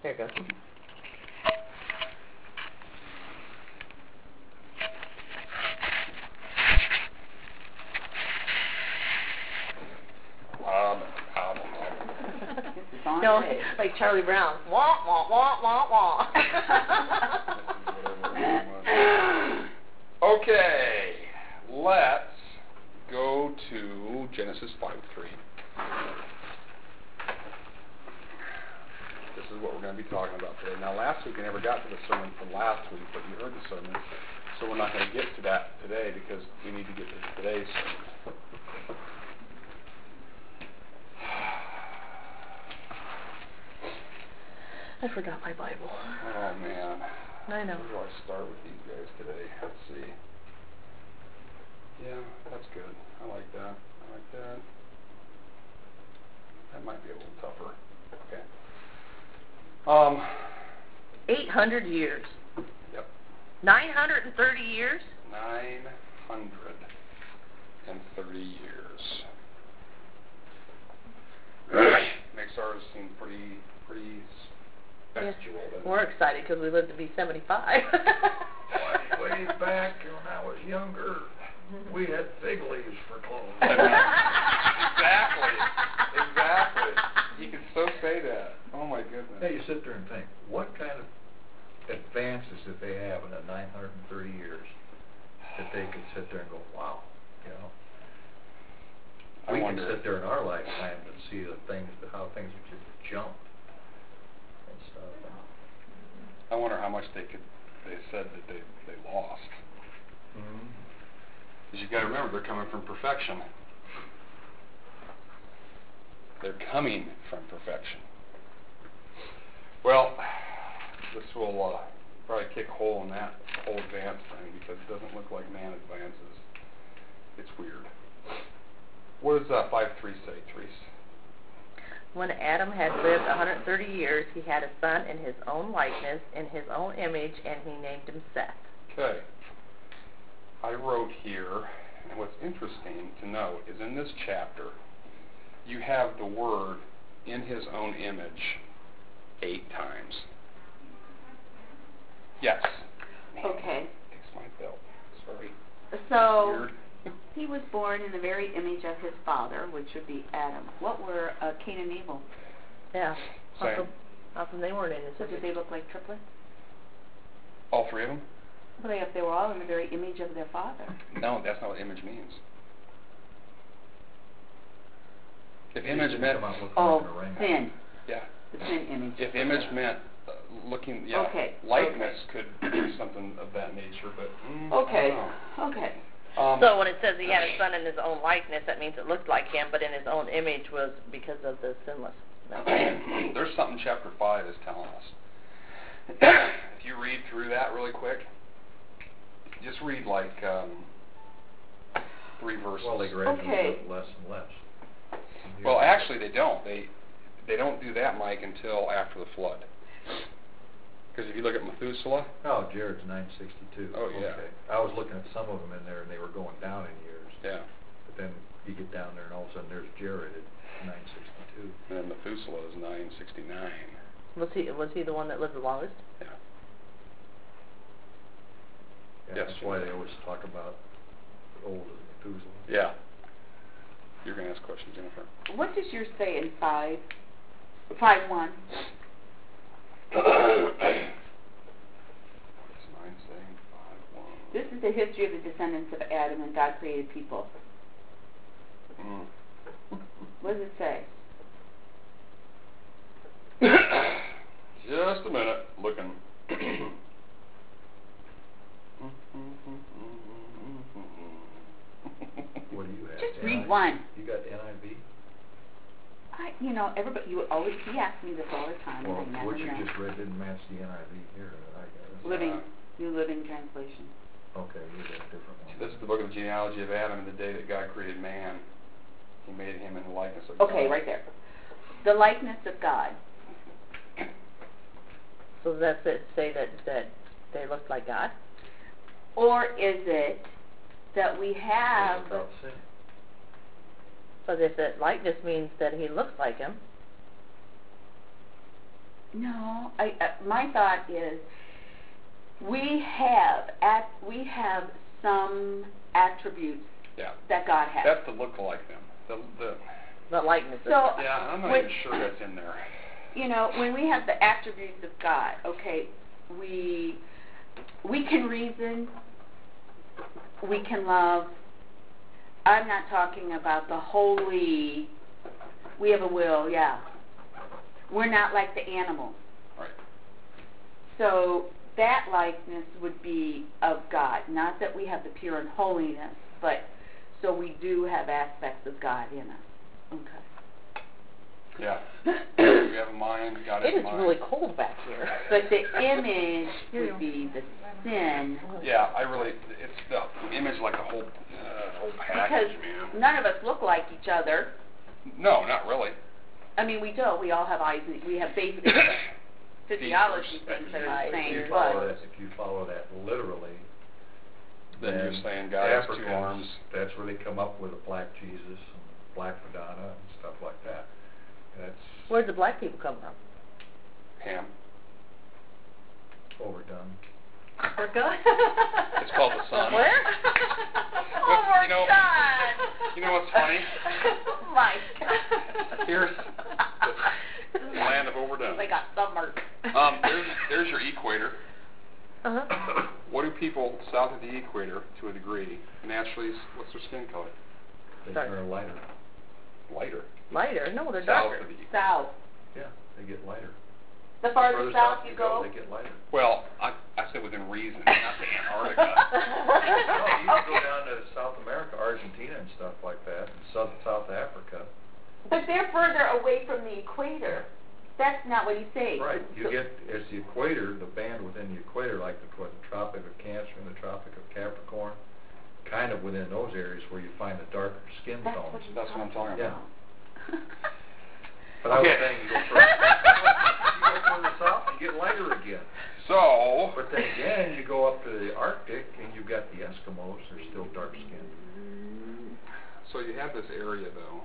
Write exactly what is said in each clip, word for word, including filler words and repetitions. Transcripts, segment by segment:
Here it goes. Um, um, no, like Charlie Brown. Wah, wah, wah, wah, wah. Okay, let's go to Genesis five three. This is what we're going to be talking about today. Now, last week we never got to the sermon from last week, but you heard the sermon, so we're not going to get to that today because we need to get to today's sermon. I forgot my Bible. Oh, man. I know. Where do I start with these guys today? Let's see. Yeah, that's good. I like that. I like that. That might be a little tougher. Okay. Um. Eight hundred years. Yep. Nine hundred and thirty years. Nine hundred and thirty years. Makes ours seem pretty, pretty bestial. Yes. We're excited because we live to be seventy-five. way, way back when I was younger, we had fig leaves for clothes. Exactly. Exactly. You can so say that. Oh my goodness. Hey, you sit there and think, what kind of advances did they have in the nine hundred thirty years that they could sit there and go, wow, you know? I We can wonder. sit there in our lifetime and see the things, how things have just jumped and stuff. I wonder how much they could. They said that they they lost. Mm-hmm. Because you got to remember, they're coming from perfection. They're coming from perfection. Well, this will uh, probably kick a hole in that whole advance thing because it doesn't look like man advances. It's weird. What does uh, five three say, Therese? When Adam had lived one hundred thirty years, he had a son in his own likeness, in his own image, and he named him Seth. Okay. I wrote here, and what's interesting to note is in this chapter, you have the word in his own image eight times. Yes. Okay. Fix my belt. Sorry. So Weird. he was born in the very image of his father, which would be Adam. What were uh, Cain and Abel? Yeah. How Same. come, how come they weren't in his So did image? they look like triplets? All three of them? Well, if they were all in the very image of their father. No, that's not what image means. If You image just meant, come out looking Oh, like a ring. sin. yeah. The sin image. If image meant uh, looking, yeah, Okay, likeness could be something of that nature, but mm, Okay. I don't know. Okay. Um, So when it says he had a son in his own likeness, that means it looked like him, but in his own image was because of the sinless. No. There's something chapter five is telling us. If you read through that really quick, just read like um, three verses. Well, they gradually Okay. get less and less. Well, actually, they don't. They they don't do that, Mike, until after the flood. Because if you look at Methuselah, Oh, Jared's nine sixty-two. Oh, yeah. Okay. I was looking at some of them in there, and they were going down in years. yeah, But then you get down there, and all of a sudden there's Jared at nine sixty-two. and then Methuselah is nine sixty-nine. Was he was he the one that lived the longest? Yeah. Yeah, Yes. that's why they always talk about old as Methuselah. Yeah. You're going to ask questions, Jennifer. What does yours say in five? Five one. What does nine say? Five one. This is the history of the descendants of Adam when God created people. Mm. What does it say? Just a minute, looking. What do you have? Just N I read V? one. You got N I V? I, you know, everybody. You always. He asks me this all the time. Well, and I never what you know. just read didn't match the N I V here that I got. Living, Uh, New Living Translation. Okay, you got a different one. This is the book of the genealogy of Adam in the day that God created man. He made him in the likeness of God. Okay, right there. The likeness of God. So does that say- say that that they looked like God? Or is it that we have... Without sin. So if that likeness means that he looks like him, No, I, uh, my thought is we have at we have some attributes Yeah. that God has. That's the look-alike them. The, the, The likeness. So, of yeah, I'm not when- even sure that's in there. You know, when we have the attributes of God, okay, we we can reason, we can love. I'm not talking about the holy, we have a will, yeah. We're not like the animals. Right. So that likeness would be of God. Not that we have the pure and holiness, but so we do have aspects of God in us. Okay. Yeah. We have a mind, God has It a is mind. really cold back here. But the image would be the sin. Yeah, I really, it's the image like the whole, uh, whole package, Because man. none of us look like each other. No, not really. I mean, we don't. We all have eyes. And we have basic physiology things that are the If you same. follow But that, if you follow that literally, Then you're saying God has two Africans, arms. that's where they come up with a black Jesus and black Madonna and stuff like that. That's Where'd the black people come from? Ham. overdone. Africa. It's called the sun. Where? What's- oh, you know- God. you know what's funny? Mike. Here's the land of overdone. They got submerged. Um, there's, there's your equator. Uh-huh. What do people south of the equator, to a degree, naturally, what's their skin color? They Sorry. turn lighter. Lighter. Lighter? No, they're South darker. of the equator. south. Yeah, they get lighter. The farther Further south you go. they get lighter. Well, I, I said within reason, not to Antarctica. No, you can go Okay. down to South America, Argentina and stuff like that, and South, South Africa. But they're further away from the equator. That's not what he's saying. Right, you So- get, as the equator, the band within the equator, like the, what, the Tropic of Cancer and the Tropic of Capricorn, kind of within those areas where you find the darker skin That's tones. what he's That's what I'm talking Yeah. about. But I was Okay. saying, you go further, you go further south, you get lighter again. So, But then again, you go up to the Arctic, and you've got the Eskimos, they're still dark skinned. so you have this area, though,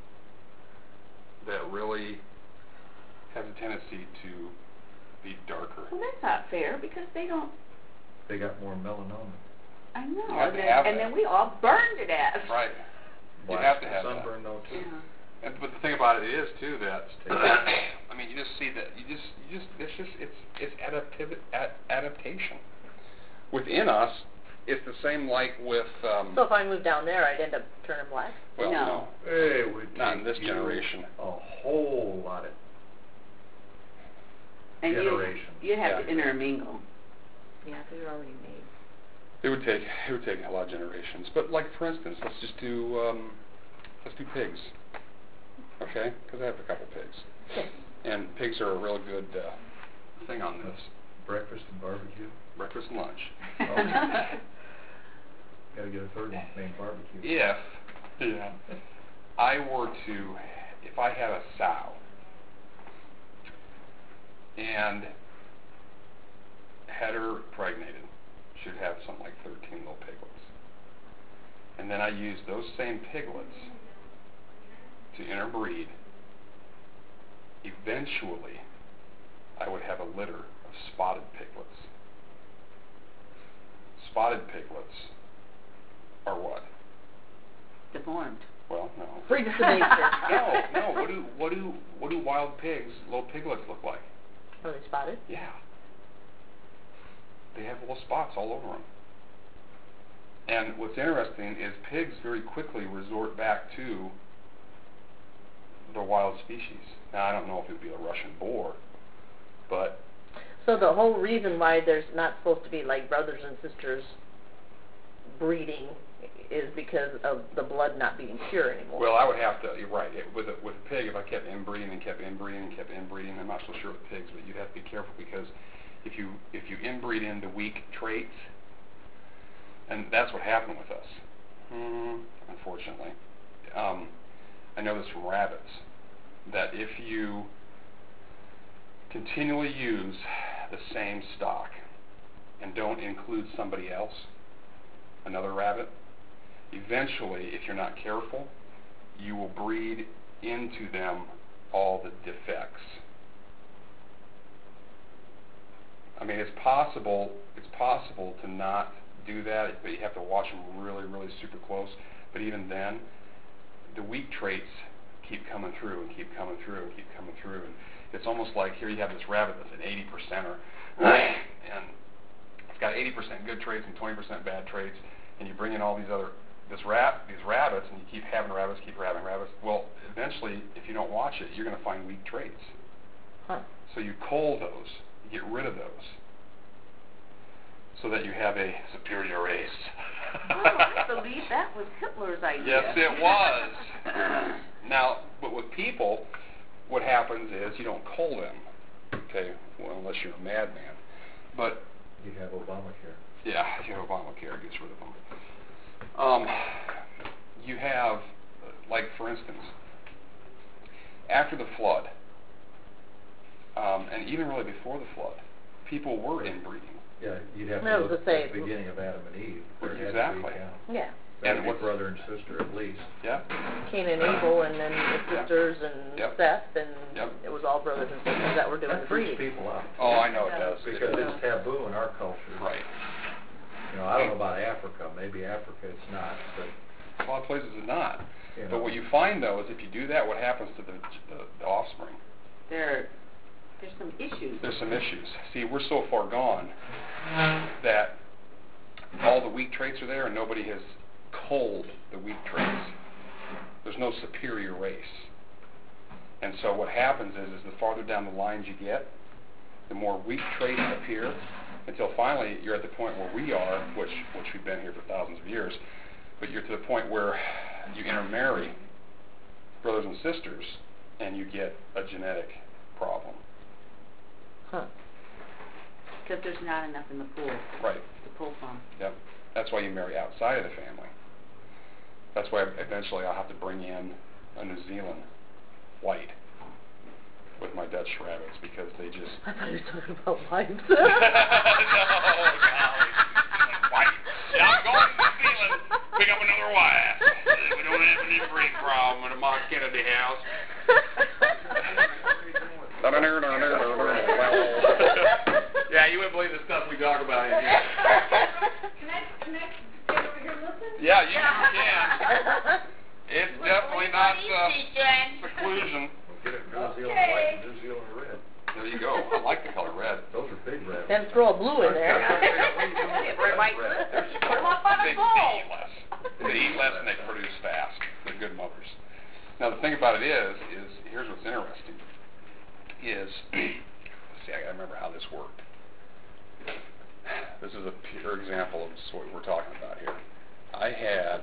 that really has a tendency to be darker. Well, that's not fair because they don't. They got more melanoma. I know. You have and to then, have and that. then we all burned to death. Right. You Black have to have that. sunburn though too. Yeah. And, but the thing about it is too that I mean you just see that you just you just it's just it's it's adaptiv- ad- adaptation within us. It's the same like with um, So if I moved down there, I'd end up turning black? well No. It would Not in take this you generation. A whole lot of And you, generations. you have Yeah. to intermingle. Yeah, they're already made. it would take it would take a lot of generations. But like for instance, let's just do um, let's do pigs, okay? Because I have a couple pigs, and pigs are a real good uh, thing on this breakfast and barbecue. breakfast and lunch. Okay. Gotta get a third one named barbecue. If yeah. I were to, if I had a sow and had her pregnated, she'd have something like thirteen little piglets. And then I used those same piglets to interbreed. Eventually, I would have a litter of spotted piglets. Spotted piglets are what? Deformed. Well, no. Freaks of nature. No, no. What do what do what do wild pigs, little piglets, look like? Are they spotted? Yeah. They have little spots all over them. And what's interesting is pigs very quickly resort back to the wild species. Now, I don't know if it would be a Russian boar, but So the whole reason why there's not supposed to be like brothers and sisters breeding is because of the blood not being pure anymore. well, I would have to. You're right. It, with a, with a pig, if I kept inbreeding and kept inbreeding and kept inbreeding, I'm not so sure with pigs, but you'd have to be careful because if you if you inbreed into weak traits, and that's what happened with us, mm, unfortunately. Um, I know this from rabbits, that if you continually use the same stock and don't include somebody else, another rabbit, eventually, if you're not careful, you will breed into them all the defects. mean, it's possible, it's possible to not do that, but you have to watch them really, really super close. But even then, the weak traits keep coming through and keep coming through and keep coming through. And it's almost like here you have this rabbit that's an eighty percenter, and it's got eighty percent good traits and twenty percent bad traits, and you bring in all these other, this rat, these rabbits, and you keep having rabbits, keep having rabbits. Well, eventually, if you don't watch it, you're going to find weak traits. Huh. So you cull those, you get rid of those, so that you have a superior race. Oh, I believe that was Hitler's idea. Yes, it was. Now, but with people, what happens is you don't cull them, okay, well, unless you're a madman. But You have Obamacare. yeah, you have Obamacare, gets rid of them. Um, you have, like for instance, after the flood, um, and even really before the flood, people were inbreeding. Yeah, you'd have No, to look to say- at the beginning of Adam and Eve. There had to be, Exactly. yeah. Yeah. Had And to be what's- brother and sister at least. Yeah, Cain and Abel, and then the sisters, and Yep. Seth, and Yep. it was all brothers and sisters that were doing the That freaks breeding. people out. oh, I know it Yeah. does. Because It- it's taboo in our culture. right. You know, I don't know about Africa. Maybe Africa it's not, but A lot of places it's not. you know. But what you find, though, is if you do that, what happens to the, the, the offspring? There, there's some issues. There's some issues. See, we're so far gone that all the weak traits are there and nobody has culled the weak traits. There's no superior race. And so what happens is, is the farther down the lines you get, the more weak traits appear, until finally you're at the point where we are, which, which we've been here for thousands of years, but you're to the point where you intermarry brothers and sisters and you get a genetic problem. Huh. Because there's not enough in the pool Right. to pull from. Yep. That's why you marry outside of the family. That's why eventually I'll have to bring in a New Zealand white with my Dutch rabbits because they just... I thought you were talking about wives. no, golly. White. Yeah, I'm going to New Zealand. Pick up another wife. We don't have an inbreeding problem at a Mont Kennedy house. Yeah, you wouldn't believe the stuff we talk about in here. Can I, can I stay over here and listen? Yeah, you can. It's definitely not uh, seclusion. We'll get it New Zealand Okay. white and New Zealand red. There you go. I like the color red. Those are big rabbits. Then throw a blue in there. Red, white, blue. Put 'em up on They a pole. eat less. They eat less and they produce fast. They're good mothers. Now the thing about it is, is here's what's interesting. Is let's see, I gotta remember how this worked. This is a pure example of what we're talking about here. I had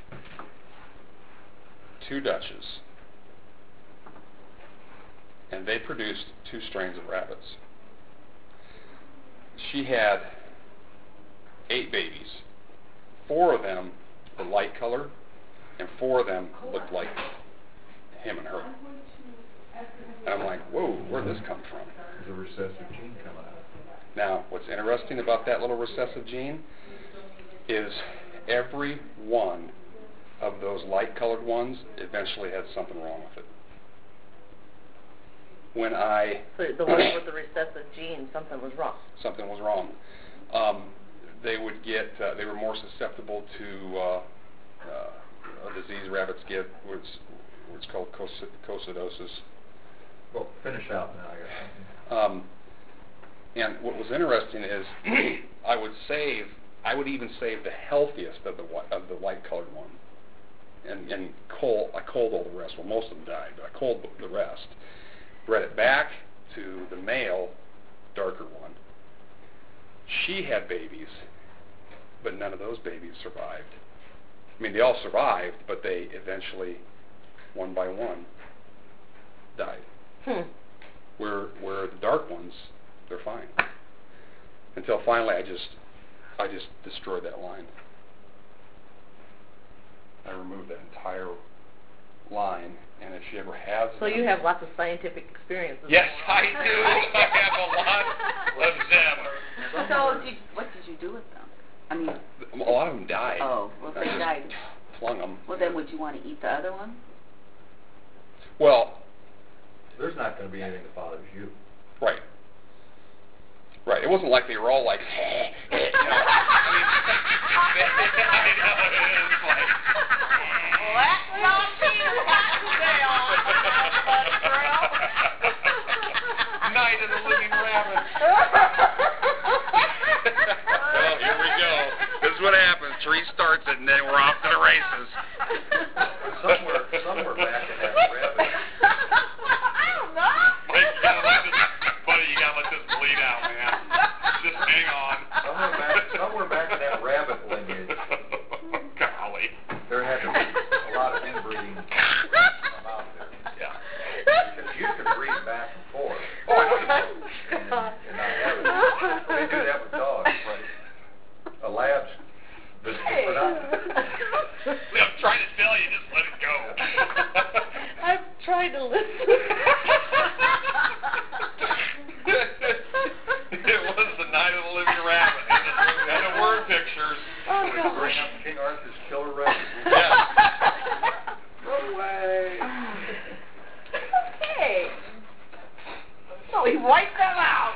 two Dutches, and they produced two strains of rabbits. She had eight babies. Four of them were light colored, and four of them looked like him and her. And I'm like, whoa, where'd this come from? There's a recessive gene coming out. Now, what's interesting about that little recessive gene is every one of those light-colored ones eventually had something wrong with it. When I... So the one with the recessive gene, something was wrong. something was wrong. Um, they would get, uh, they were more susceptible to uh, uh, a disease rabbits get, which, which called coccidosis. Well, finish out now. I got something. Um, and what was interesting is I would save, I would even save the healthiest of the wi- of the light-colored one, and and cull, I culled all the rest. Well, most of them died, but I culled the rest. Bred it back to the male, darker one. She had babies, but none of those babies survived. I mean, they all survived, but they eventually, one by one, died. Hmm. Where where the dark ones, they're fine. Until finally, I just I just destroyed that line. I removed that entire line, and if she ever has... So you have lots of scientific experiences. Yes, I do. I have a lot of them. So, did, what did you do with them? I mean, A lot of them died. oh, well, I they just died. flung them. Well, then would you want to eat the other one? Well, There's not going to be anything that bothers you. right. Right. It wasn't like they were all like, you know. I mean, they, I know, it was like, Let's not see the hot today on Blood Trail. Night of the Living Rabbit. Well, here we go. This is what happens. Tree starts it, and then we're off to the races. Somewhere, somewhere back in that rabbit. I don't know. Like, you gotta let this, buddy, you gotta let this bleed out, man. Just hang on. Somewhere back, somewhere back in that rabbit lineage, Golly. there had to be a lot of inbreeding come out there. Yeah. Because you could breed back and forth. Oh, I know. And, and not have it. They do that with dogs, but a lab's the, the Hey. I'm trying to tell you, just let it go. I'm trying to listen. It was the Night of the Living Rabbit, and the, and the word pictures. Oh, Bring gosh. up King Arthur's killer rabbit. Yeah. Run away. Hey. So he wiped them out.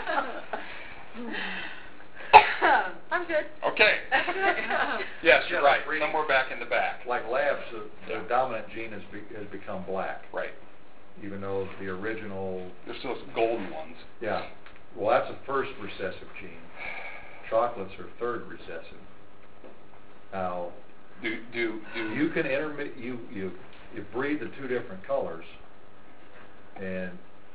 I'm good. Okay. Yes, you're Yeah, right. breeding. Somewhere back in the back. Like labs, the, the Yeah. dominant gene has, be, has become black, Right. even though the original, There's those golden ones. yeah. Well, that's a first recessive gene. Chocolates are third recessive. Now, Do do do you can intermi- you you you breed the two different colors, and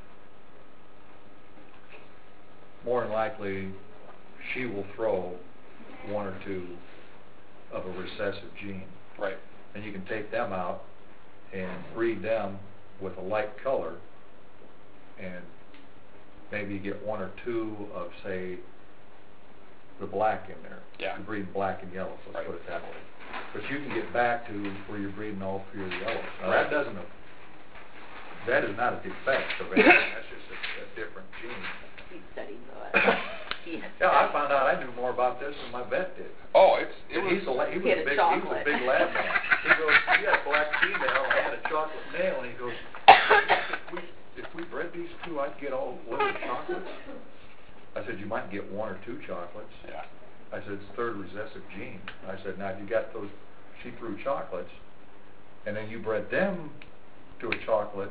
more than likely, she will throw one or two of a recessive gene. Right. And you can take them out and breed them with a light color, and maybe you get one or two of, say, the black in there. Yeah. You're breeding black and yellow, let's Right. put it that way. But you can get back to where you're breeding all three of the yellows. Now, Right. that doesn't, that is not a defect of anything. That's just a, a different gene. He's studying that. Yeah, I found out I knew more about this than my vet did. Oh, it's it And was. he's a, la- he was He had a a big, he was a chocolate. big lab man. He goes, he had a black female, I had a chocolate male, and he goes, if we, if we bred these two, I'd get all little chocolates. I said, you might get one or two chocolates. Yeah. I said, it's third recessive gene. I said, now if you got those see-through chocolates, and then you bred them to a chocolate,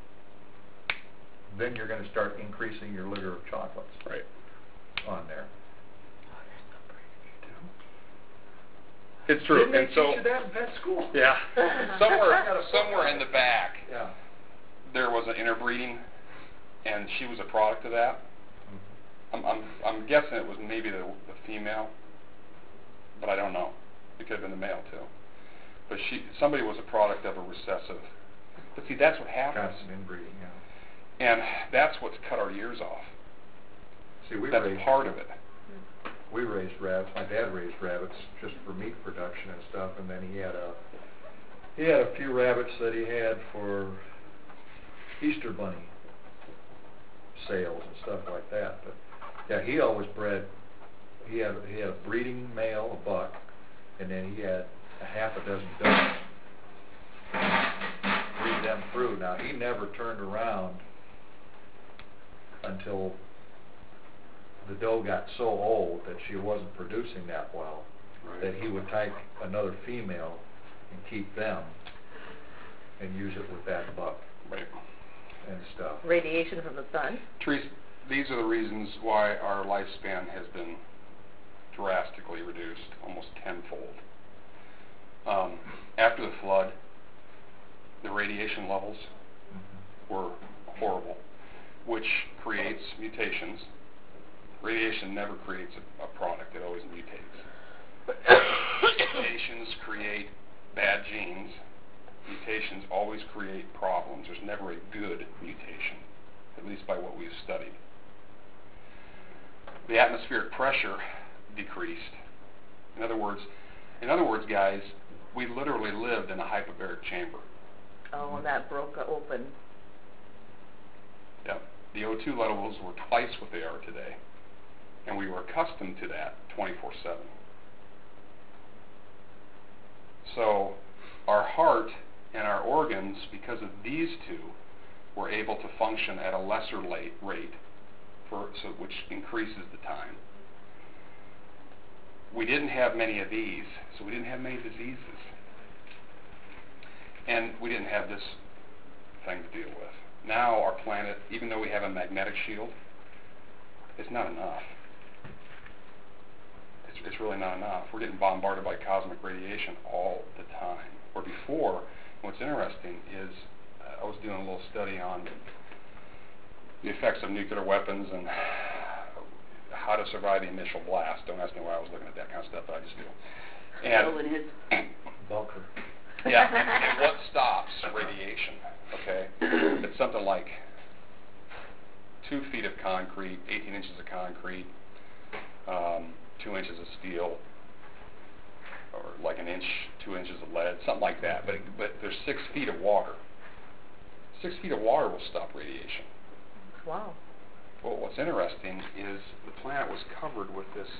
then you're going to start increasing your litter of chocolates Right. on there. It's true. Didn't they And so. teach you that in pet school? Yeah. Somewhere I got a somewhere book. in the back, Yeah. there was an interbreeding, and she was a product of that. I'm I'm I'm guessing it was maybe the the female, but I don't know. It could have been the male too. But she somebody was a product of a recessive. But see, that's what happens, Constant inbreeding, yeah. and that's what's cut our ears off. See, we That's raised, part of it. we raised rabbits. My dad raised rabbits just for meat production and stuff, and then he had a he had a few rabbits that he had for Easter bunny sales and stuff like that. But yeah, he always bred. He had he had a breeding male, a buck, and then he had a half a dozen does. Breed them through. Now he never turned around until the doe got so old that she wasn't producing that well, Right. that he would take another female and keep them and use it with that buck Right. and stuff. Radiation from the sun. Trees, these are the reasons why our lifespan has been drastically reduced, almost tenfold. Um, after the flood, the radiation levels were horrible, which creates mutations. Radiation never creates a, a product, it always mutates. Mutations create bad genes. Mutations always create problems. There's never a good mutation, at least by what we've studied. The atmospheric pressure decreased. In other words, in other words, guys, we literally lived in a hyperbaric chamber. Oh, and that broke open. Yep. The O two levels were twice what they are today, and we were accustomed to that twenty-four seven. So our heart and our organs, because of these two, were able to function at a lesser late rate for so which increases the time. We didn't have many of these, so we didn't have many diseases. And we didn't have this thing to deal with. Now our planet, even though we have a magnetic shield, it's not enough. It's, it's really not enough. We're getting bombarded by cosmic radiation all the time. Where before, what's interesting is uh, I was doing a little study on the effects of nuclear weapons and how to survive the initial blast. Don't ask me why I was looking at that kind of stuff, but I just do. Bill And and his Bunker. yeah, and what stops radiation? Okay, it's something like two feet of concrete, eighteen inches of concrete, um, two inches of steel, or like an inch, two inches of lead, something like that. But it, but there's six feet of water. Six feet of water will stop radiation. Wow. Well, what's interesting is the planet was covered with this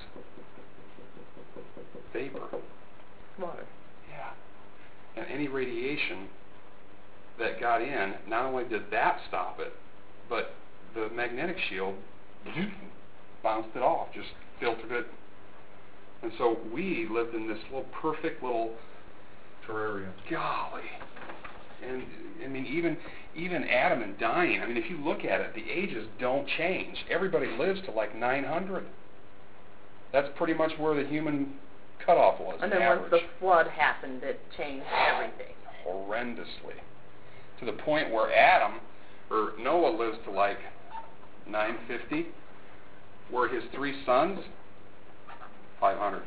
vapor. Water. Yeah. And any radiation that got in, not only did that stop it, but the magnetic shield bounced it off, just filtered it. And so we lived in this little perfect little Terrarium. golly. And I mean, even even Adam and dying. I mean, if you look at it, the ages don't change. Everybody lives to like nine hundred. That's pretty much where the human cutoff was. And then average. once the flood happened, it changed everything. Horrendously, to the point where Adam or Noah lives to like nine fifty, where his three sons five hundred.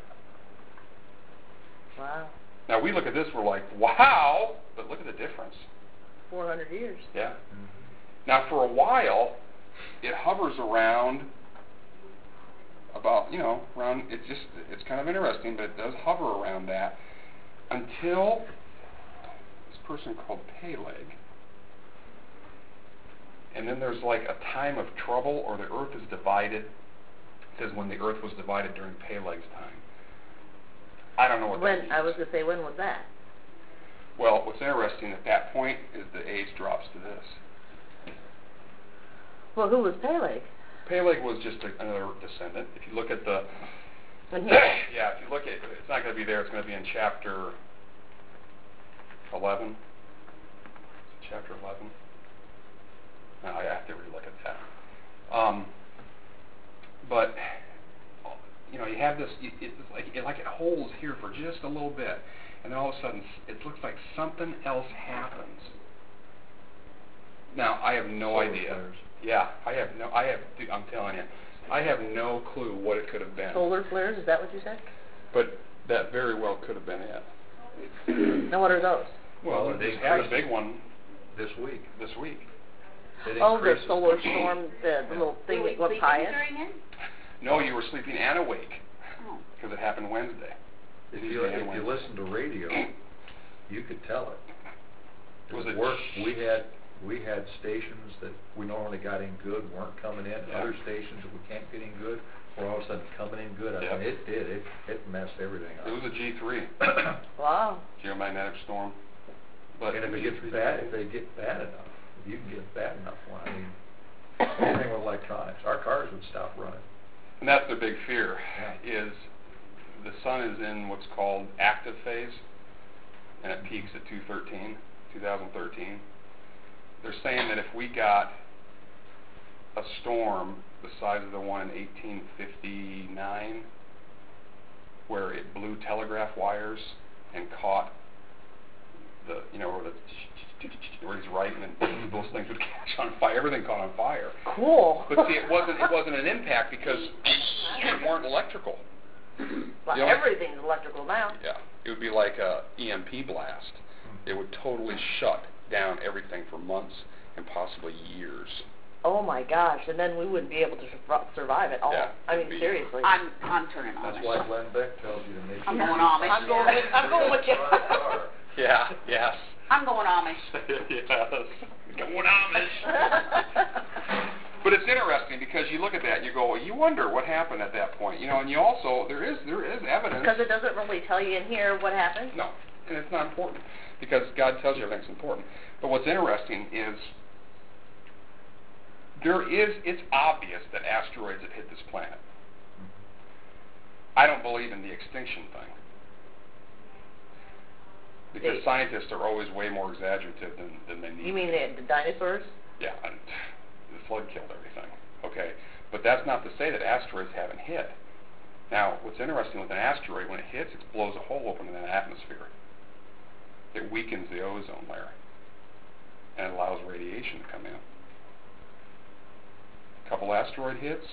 Wow. Now we look at this, we're like, wow, but look at the difference. four hundred years. Yeah. Mm-hmm. Now for a while, it hovers around about, you know, around, it's just, it's kind of interesting, but it does hover around that until this person called Peleg. And then there's like a time of trouble, or the earth is divided. It says when the earth was divided during Peleg's time. I don't know what that When, means. I was going to say, when was that? Well, what's interesting at that point is the age drops to this. Well, who was Peleg? Peleg was just a, another descendant. If you look at the, When he, yeah, if you look at, it's not going to be there. It's going to be in chapter eleven. Is it chapter eleven? No, I have to relook at that. Um, but you know, you have this. It, it's like it, like it holds here for just a little bit, and then all of a sudden, it looks like something else happens. Now, I have no Solar idea. flares. Yeah, I have no. I have. I'm telling you, I have no clue what it could have been. solar flares, is that what you said? But that very well could have been it. Now, what are those? Well, Well, they they had a increased big one This week. this week. It Oh, the increases. solar storm, the, the little thing Were we that went sleeping by it? during it? No, you were sleeping and awake Oh. because it happened Wednesday. If Tuesday you and if you Wednesday. listen to radio, you could tell it. Was It it worked. sh- We had we had stations that we normally got in good weren't coming in. Yeah. Other stations that we can't get in good were all of a sudden coming in good. I Yeah. mean, it did. It it messed everything up. It was a G three, Wow. geomagnetic storm. But and if it G gets three bad, if they get bad enough, if you can get bad enough one, I mean, anything with electronics, our cars would stop running. And that's their big fear, Yeah. is the sun is in what's called active phase, and it peaks at two thirteen, two thousand thirteen. They're saying that if we got a storm the size of the one in eighteen fifty-nine, where it blew telegraph wires and caught the, you know, where the, where he's writing and those things would catch on fire, everything caught on fire. Cool. But see, it wasn't it wasn't an impact because it weren't electrical. Well, You know- everything's electrical now. Yeah, it would be like a E M P blast. It would totally shut down everything for months and possibly years. Oh my gosh, and then we wouldn't be able to sur- survive at all. Yeah, I it'd mean, be- seriously. I'm I'm turning on That's it. why Glenn Beck tells you to make I'm sure going you- Amish. I'm going with, I'm going with you. Yeah, yes. I'm going Amish. yes. Going Amish. But it's interesting because you look at that and you go, well, you wonder what happened at that point, you know. And you also there is there is evidence. Because it doesn't really tell you in here what happened. No, and it's not important because God tells you everything's important. But what's interesting is there is, it's obvious that asteroids have hit this planet. I don't believe in the extinction thing. Because They- scientists are always way more exaggerative than, than they need You mean to be. the, the dinosaurs? Yeah, and the flood killed everything. Okay, but that's not to say that asteroids haven't hit. Now, what's interesting with an asteroid, when it hits, it blows a hole open in the atmosphere. It weakens the ozone layer, and it allows radiation to come in. A couple asteroid hits,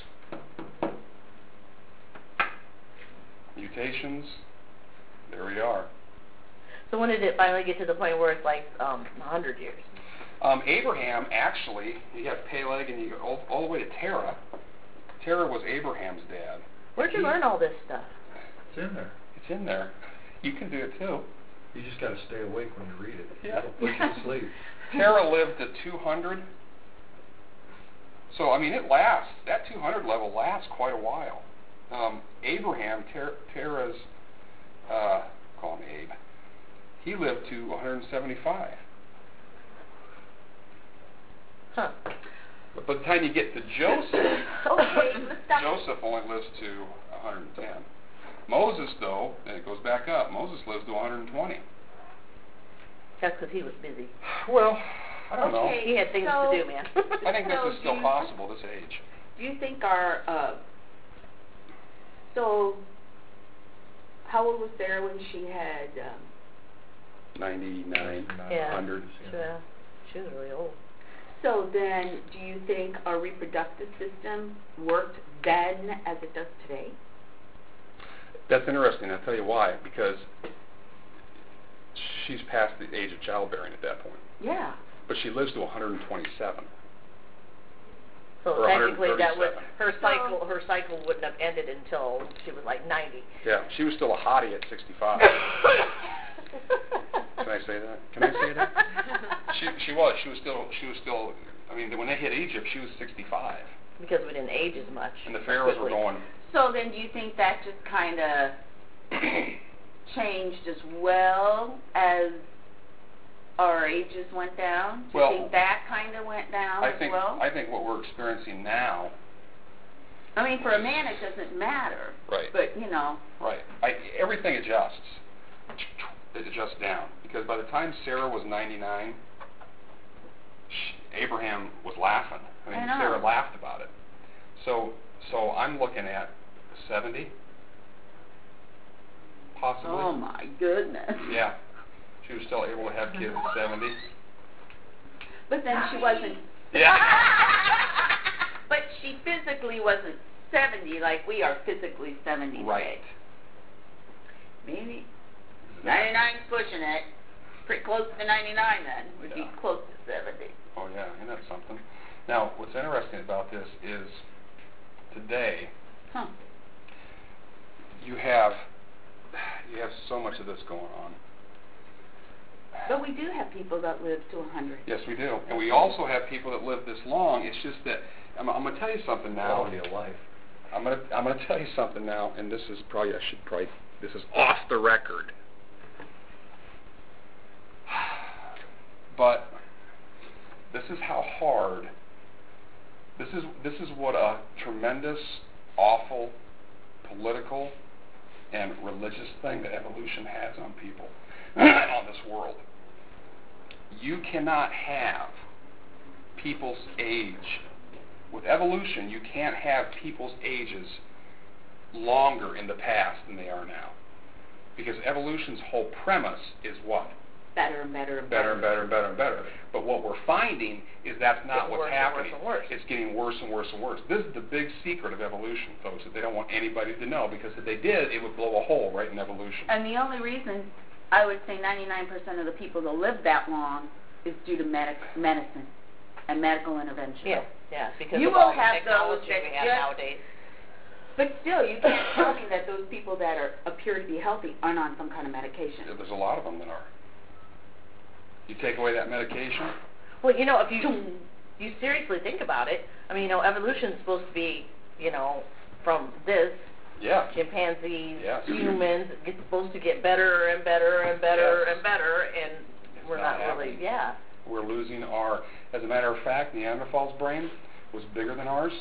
mutations, there we are. So when did it finally get to the point where it's like um, a hundred years? Um, Abraham, actually, you have Peleg and you go all, all the way to Terah. Terah was Abraham's dad. Where'd you He- learn all this stuff? It's in there. It's in there. You can do it too. You just got to stay awake when you read it. Yeah. It'll put you to sleep. Terah lived to two hundred. So, I mean, it lasts. That two hundred level lasts quite a while. Um, Abraham, Ter- Terah's, uh, call him Abe, he lived to one hundred seventy-five. Huh. But by the time you get to Joseph, Okay, let's stop. Joseph only lives to one hundred ten. Moses, though, and it goes back up, Moses lives to one hundred twenty. That's because he was busy. Well, I don't know. Okay. He had things So- to do, man. I think this So is still do you- possible, this age. Do you think our, uh, so, how old was Sarah when she had, um, ninety-nine, Yeah. one hundred. Yeah, she was really old. so then, do you think our reproductive system worked then as it does today? That's interesting. I'll tell you why. Because she's past the age of childbearing at that point. Yeah. But she lives to one hundred twenty-seven. So Or technically, that would one hundred thirty-seven. her cycle. Her cycle wouldn't have ended until she was like ninety. Yeah, she was still a hottie at sixty-five. Can I say that? Can I say that? She she was. She was still. She was still. I mean, when they hit Egypt, she was sixty-five, Because we didn't age as much. and the pharaohs were quickly. going. So then, do you think that just kind of changed as well as our ages went down? Do Well, you think that kind of went down I as think. well? I think what we're experiencing now. I mean, for a man, it doesn't matter. Right. But, you know. Right. I, everything adjusts. It adjusts down. Because by the time Sarah was ninety-nine, she, Abraham was laughing. I mean, I know. Sarah laughed about it. So, so I'm looking at seventy, possibly. Oh, my goodness. Yeah. She was still able to have kids at seventy. But then she wasn't. Yeah. But she physically wasn't seventy like we are physically seventy Right. today. Maybe. ninety-nine's pushing it. Pretty close to ninety-nine then. Would Yeah. be close to seventy. Oh yeah, isn't that something? Now, what's interesting about this is today Huh. you have you have so much of this going on. But we do have people that live to one hundred. Yes, we do, and we also have people that live this long. It's just that I'm, I'm going to tell you something now. Quality of life. I'm going to I'm going to tell you something now, and this is probably I should probably this is off the record. But this is how hard. This is this is what a tremendous, awful, political, and religious thing that evolution has on people, on this world. You cannot have people's age. With evolution, you can't have people's ages longer in the past than they are now. Because evolution's whole premise is what? Better and better and Better better. and better and better and better. But what we're finding is that's not Getting what's worse and happening. worse and worse. It's getting worse and worse and worse. This is the big secret of evolution, folks, that they don't want anybody to know, because if they did, it would blow a hole right in evolution. And the only reason I would say ninety-nine percent of the people that live that long is due to medic- medicine and medical intervention. Yeah, yeah. Because You of will all the have technology those that we have just- nowadays. But still, you can't tell me that those people that are appear to be healthy aren't on some kind of medication. There's a lot of them that are. You take away that medication, Well, you know, if you you seriously think about it, I mean, you know, evolution's supposed to be, you know, from this yeah. chimpanzees, Yes. humans, it's supposed to get better and better and better Yes. and better, and It's we're not not, really, happening. yeah. We're losing our, as a matter of fact, Neanderthals' brain was bigger than ours,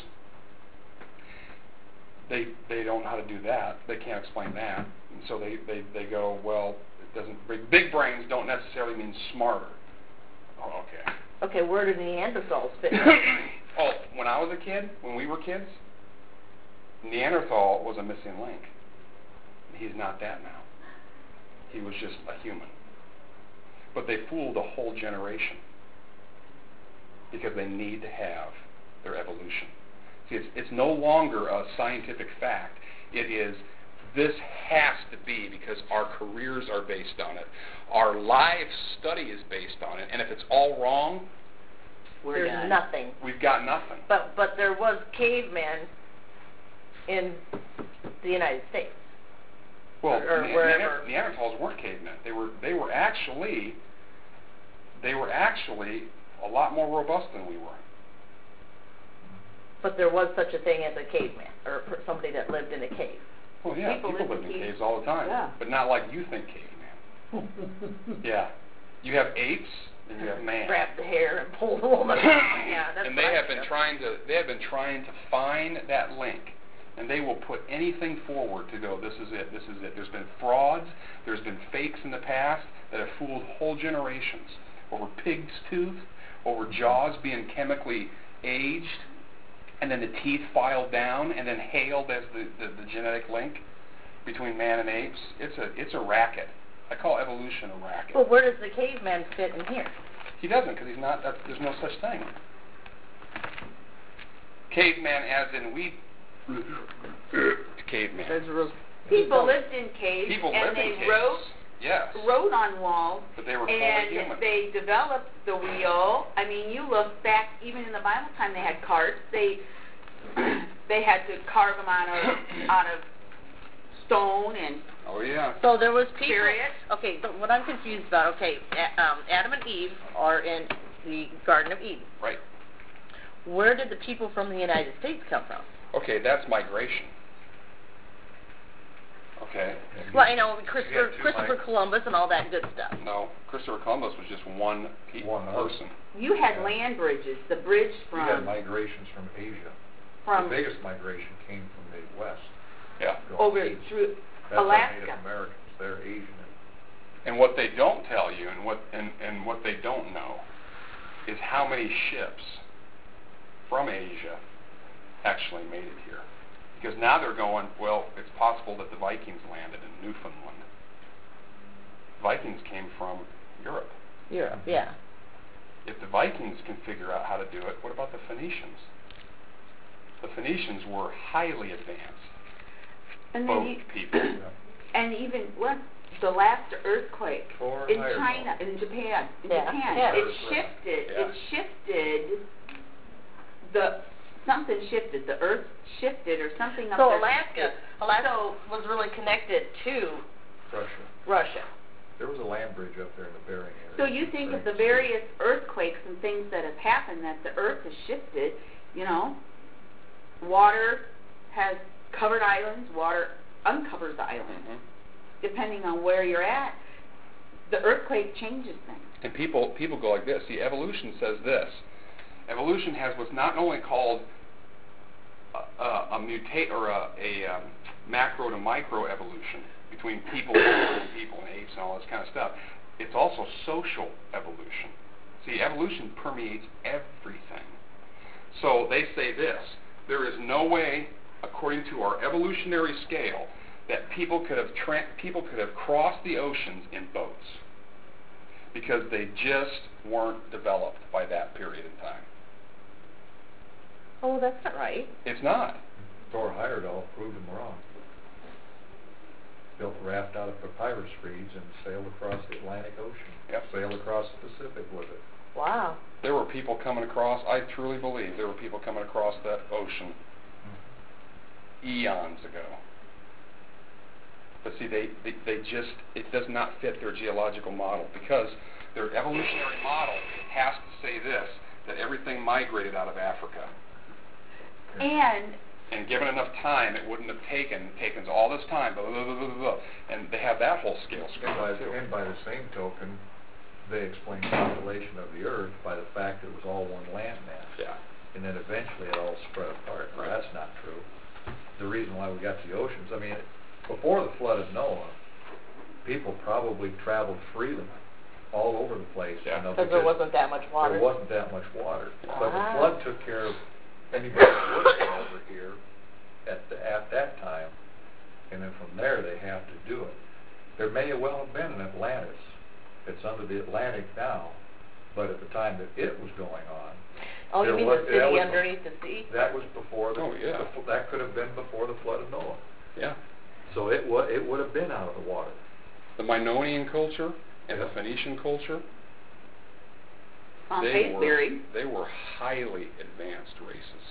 they they don't know how to do that. They can't explain that. And so they, they, they go, well, it doesn't, big brains don't necessarily mean smarter. Oh, okay. Okay, where do Neanderthals fit? Oh, when I was a kid, when we were kids, Neanderthal was a missing link. He's not that now. He was just a human. But they fooled a whole generation because they need to have their evolution. See, it's, it's no longer a scientific fact. It is, this has to be because our careers are based on it. Our life study is based on it. And if it's all wrong, We're There's done. nothing. we've got nothing. But but there was cavemen in the United States. Well, or Ne- wherever. Neander- Neanderthals weren't cavemen. They were they were actually they were actually a lot more robust than we were. But there was such a thing as a caveman, or per- somebody that lived in a cave. Well, yeah, People people, live live in in caves. caves all the time, Yeah. but not like you think caveman. Yeah, you have apes and you have man. Grab the hair and pull the woman. Yeah, that's and what they I have been said. trying to they have been trying to find that link, and they will put anything forward to go, this is it, this is it. There's been frauds, there's been fakes in the past that have fooled whole generations over pig's tooth, over jaws being chemically aged, and then the teeth filed down and then hailed as the, the, the genetic link between man and apes. It's a it's a racket. I call evolution a racket. Well, where does the caveman fit in here? He doesn't, because he's not. That's, there's no such thing. Caveman, as in we. Caveman. There's a real People lived in caves, People and live they in caves. wrote Yes. wrote on walls, But they were fully and human. they developed the wheel. I mean, you look back, even in the Bible time, they had carts. They they had to carve them out of out of stone and Oh yeah. So there was people. Chariot. Okay, so what I'm confused about. Okay, a- um, Adam and Eve are in the Garden of Eden. Right. Where did the people from the United States come from? Okay, that's migration. Okay. Well, I know Christopher, got two Christopher mig- Columbus and all that good stuff. No, Christopher Columbus was just one pe- One person. you had Yeah. land bridges. The bridge We had from migrations from Asia. from The biggest migration came from the west. Yeah. going over east. through That's our Alaska. Native Americans. They're Asian. And what they don't tell you, and what and, and what they don't know, is how many ships from Asia actually made it here. Because now they're going, well, it's possible that the Vikings landed in Newfoundland. Vikings came from Europe. Europe, yeah. If the Vikings can figure out how to do it, what about the Phoenicians? The Phoenicians were highly advanced And boat then you, people. and even what the last earthquake Or in higher China, level. in Japan, in Yeah, Japan, yeah. it shifted. Yeah. It shifted the something shifted. The earth shifted, or something. Up So there Alaska, shifted. Alaska So was really connected to Russia. Russia. There was a land bridge up there in the Bering area. So you think of the various earthquakes and things that have happened, that the earth has shifted, you know, water has covered islands, water uncovers the islands, Mhm. depending on where you're at. The earthquake changes things. And people people go like this. See, evolution says this. Evolution has what's not only called a, a, a mutate or a, a um, macro to micro evolution between people and people and apes and all this kind of stuff. It's also social evolution. See, evolution permeates everything. So they say this: there is no way, according to our evolutionary scale, that people could have tra- people could have crossed the oceans in boats, because they just weren't developed by that period in time. Oh, that's not right. It's not. Thor Heyerdahl proved him wrong. Built a raft out of papyrus reeds and sailed across the Atlantic Ocean. Yep. Sailed across the Pacific with it. Wow. There were people coming across, I truly believe there were people coming across that ocean eons ago. But see, they, they, they just, it does not fit their geological model, because their evolutionary model has to say this, that everything migrated out of Africa. And And given enough time, it wouldn't have taken, taken all this time, blah, blah, blah, blah, blah, and they have that whole scale And scale by, too. and by the same token, they explained the population of the Earth by the fact that it was all one landmass. Yeah. and then eventually it all spread apart. Well, that's not true. The reason why we got the oceans, I mean, before the flood of Noah, people probably traveled freely all over the place. Yeah. You know, Because there wasn't that much water. There wasn't that much water. But the Ah. flood took care of anybody working over here at the, at that time, and then from there they have to do it. There may well have been an Atlantis. It's under the Atlantic now, but at the time that it was going on, Oh, you there mean was- the that city was- underneath the sea? that was before the, Oh, yeah. the- that could have been before the flood of Noah. Yeah. So it wa it would have been out of the water. The Minoan culture and the Yeah. Phoenician culture, On they faith were theory. they were highly advanced races.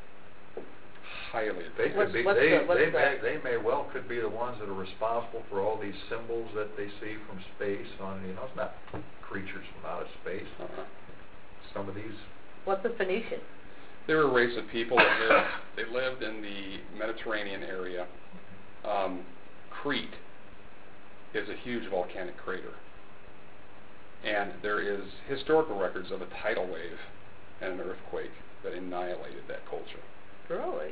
Highly They advanced. What's- could be, what's they, the- what's they the- may, they may well could be the ones that are responsible for all these symbols that they see from space on, you know, it's not creatures from outer space. Uh-huh. Some of these, What's a Phoenician? They were a race of people that lived, they lived in the Mediterranean area. Um, Crete is a huge volcanic crater. And there is historical records of a tidal wave and an earthquake that annihilated that culture. Really?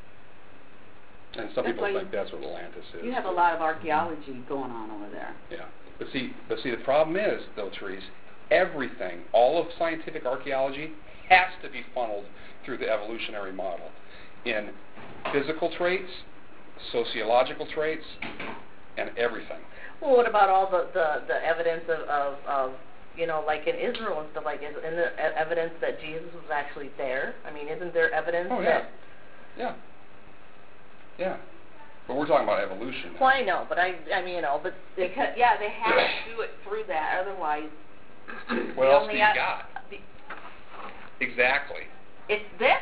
And some That's people why you- think that's what Atlantis is. You have a lot of archaeology going on over there. Yeah. But see, but see, the problem is, though, Therese, everything, all of scientific archaeology has to be funneled through the evolutionary model in physical traits, sociological traits, and everything. Well, what about all the, the, the evidence of, of, of, you know, like in Israel and stuff like this, and the e- evidence that Jesus was actually there? I mean, isn't there evidence Oh, yeah. that... Yeah. Yeah. But we're talking about evolution now. Well, I know, but I, I mean, you know, but... It's, Because, yeah, they have to do it through that, otherwise... What the else only do you o- got? the- Exactly. It's this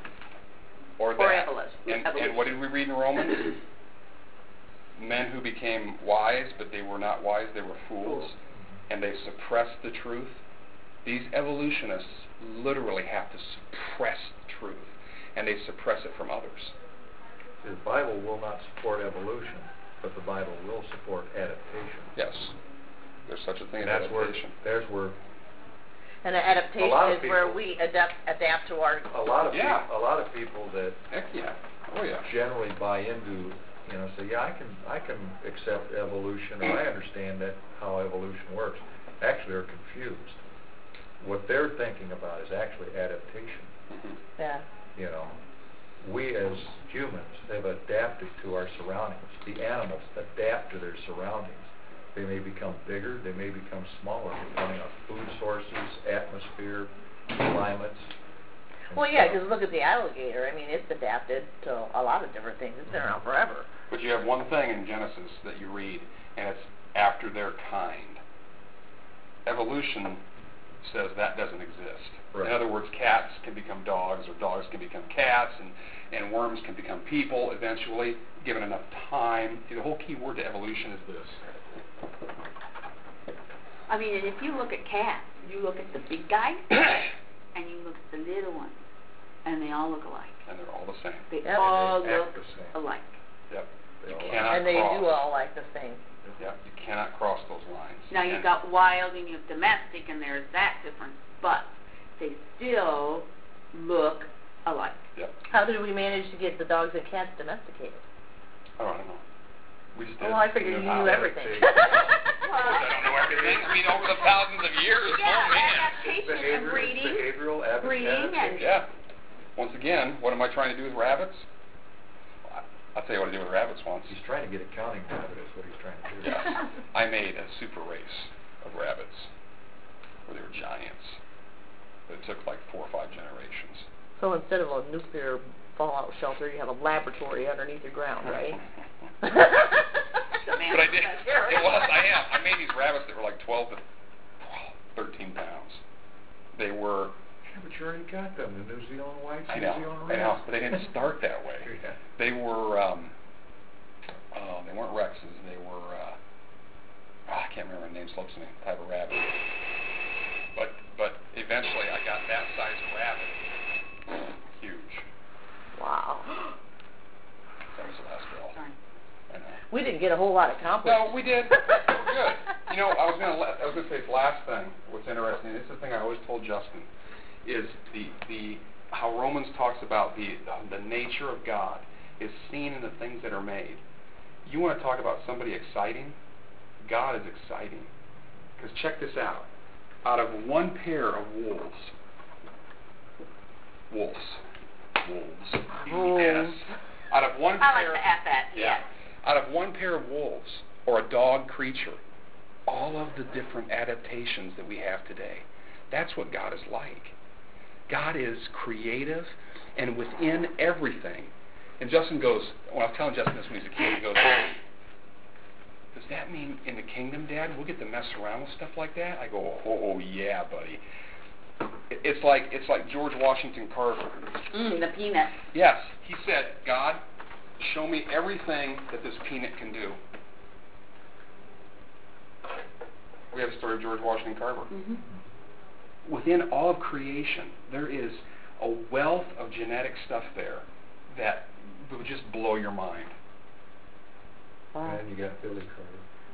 Or or that. evolution. And, evolution. and what did we read in Romans? Men who became wise, but they were not wise, they were fools, and they suppressed the truth. These evolutionists literally have to suppress the truth, and they suppress it from others. the Bible will not support evolution, but the Bible will support adaptation. Yes. There's such a thing And as that's where, adaptation. there's where and the adaptation A lot of is where people- we adapt, adapt to our... a lot of Yeah. people, a lot of people that Heck yeah. Oh yeah. generally buy into, you know, say, yeah, I can, I can accept evolution, or I understand that how evolution works, actually are confused. What they're thinking about is actually adaptation. Mhm. Yeah. You know, we as humans have adapted to our surroundings. The animals adapt to their surroundings. They may become bigger, they may become smaller, depending on food sources, atmosphere, climates. and Well, yeah, stuff. because look at the alligator. I mean, it's adapted to a lot of different things. It's been around forever. But you have one thing in Genesis that you read, and it's after their kind. Evolution says that doesn't exist. Right. In other words, cats can become dogs, or dogs can become cats, and, and worms can become people eventually, given enough time. See, the whole key word to evolution is this. I mean, and if you look at cats, you look at the big guys, and you look at the little ones, and they all look alike. And they're all the same. They Yep. all They act look the same. alike. Yep. They You all cannot And they cross. do all like the same. Yep. You cannot cross those lines. Now you've And- got wild and you have domestic, and there's that difference, but they still look alike. Yep. How did we manage to get the dogs and cats domesticated? Oh, I don't know. We just did. Well, I We figured you how. knew everything. I don't know everything. I mean, over the thousands of years. Yeah, Oh, man. adaptation and Behavior, breeding. behavioral ad- breeding and- adaptation. Yeah. Once again, what am I trying to do with rabbits? I- I'll tell you what I did with rabbits once. He's trying to get accounting out of it, is what he's trying to do. Yes. I made a super race of rabbits where they were giants. But it took like four or five generations. So instead of a nuclear fallout shelter, you have a laboratory underneath your ground, right? But I did. It was. I have. I made these rabbits that were like twelve to thirteen pounds. They were. Yeah, but you already got them, the New Zealand whites, I New know. Zealand I reds. know. But they didn't start that way. Yeah. They were. Um, oh, they weren't Rexes. They were. Uh, oh, I can't remember the name. Slips me. Type of rabbit. But but eventually I got that size rabbit. Huge. Wow. That was the last bill. Sorry. I know. We didn't get a whole lot accomplished. No, we did. We're good. You know, I was gonna let, I was gonna say this last thing. What's interesting, this is the thing I always told Justin, is the the how Romans talks about the, the nature of God is seen in the things that are made. You want to talk about somebody exciting? God is exciting. Because check this out. Out of one pair of wolves, wolves, wolves, yes. Out of one I like pair, to add that, yeah. yes. Out of one pair of wolves or a dog creature, all of the different adaptations that we have today, that's what God is like. God is creative, and within everything. And Justin goes, when I was telling Justin this when he was a kid, he goes, does that mean in the kingdom, Dad, we'll get to mess around with stuff like that? I go, oh, yeah, buddy. It's like it's like George Washington Carver. Mm, the peanut. Yes, he said, God, show me everything that this peanut can do. We have a story of George Washington Carver. Mm-hmm. Within all of creation, there is a wealth of genetic stuff there that would just blow your mind. Wow. And you got Billy Carter.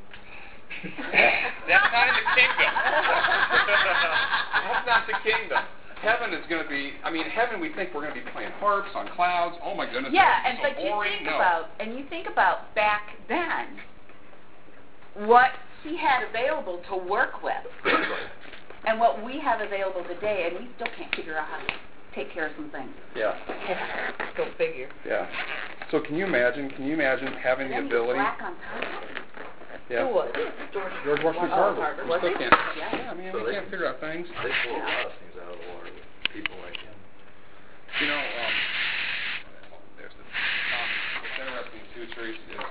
That's not in the kingdom. That's not the kingdom. Heaven is going to be, I mean, heaven we think we're going to be playing harps on clouds. Oh my goodness, Yeah, that's and so but you boring. think No. about, and you think about back then, what he had available to work with, and what we have available today, and we still can't figure out how to take care of some things. Yeah. Go figure. Yeah. So can you imagine, can you imagine having And the then ability? black on top. Yeah. Who was? George Washington Oh, Carver. Carver. We Was still he? can't. Yeah. Yeah, I mean, So we they can't can- figure out things. They pull a lot of things out of the water with people like him. You know, um, there's the, um, what's interesting too, Teresa, is